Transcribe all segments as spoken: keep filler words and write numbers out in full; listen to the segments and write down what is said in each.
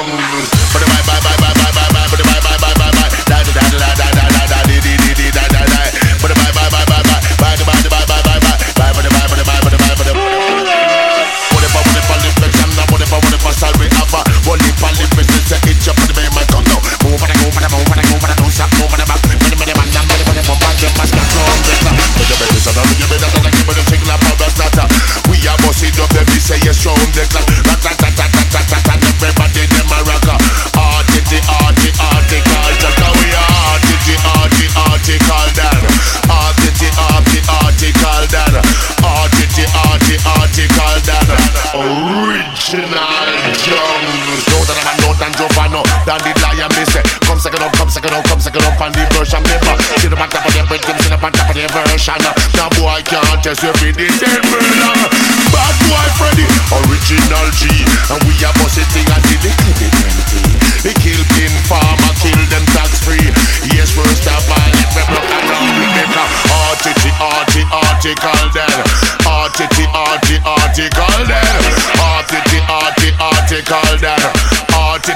Jones. But the bye bye bye bye bye bye bye. But the bye bye bye bye bye. Da da da da da da da da di di di di da da da. But the bye bye bye bye bye. Bye the bye the bye bye bye bye. Bye for the bye for the bye for the bye for the. What if I what if I live the jam now? What if I what if I start with Alpha? What if I live with this? It's your body, my gun now. Move for the move for the move for the move for the don't stop. Move for the back. Many many man, many many man, many must not come. But the better son of you better not like you better take la powder starter. We are bossing up the we say yes show them the clock. Rat rat rat rat rat rat rat. Everybody them a rocker. Arty arty article. Jacka we are arty arty article dan. Arty arty article dan. Arty arty article dan. Original Jones. Know that I'm a note and Giovanno. Dan the lion me say. Come second up, come second up, come second up on the version paper. See the back top of the rhythm, see the back top of the version. Now boy can't test you for the table. Bad boy Freddy, original G. And we are bossing thing until the twenty. The kill pin farmer, kill them tax free. Yes, first of all, let me block around the maker. Arty arty article then. Arty arty article then. Arty arty article then. Arty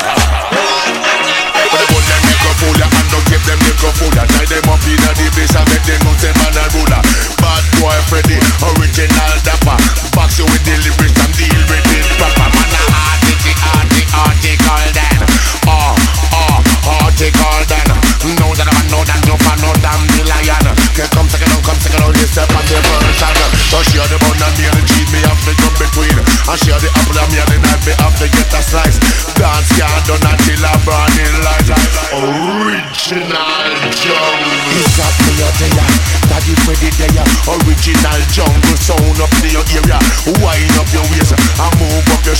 but the one them make a fool ya and don't keep them make a fool ya. Tie them up in a the place and make them know say man a ruler. Bad boy Freddy, original dapper. Box you with the lyrics and deal with it proper. Man a arty arty article then. Oh oh article then. Know that I'm no damn no fan no damn the lion. Okay, come second out, come second out, this step on the version. So share the bun and me and the cheese me have to jump between. And share the apple and me and the knife me have to get a slice. Dance can't done until I burn in light. Original Jones. He's got me out there. Daddy Freddy there. Original jungle sound up in your area. Wind up your waist and move up your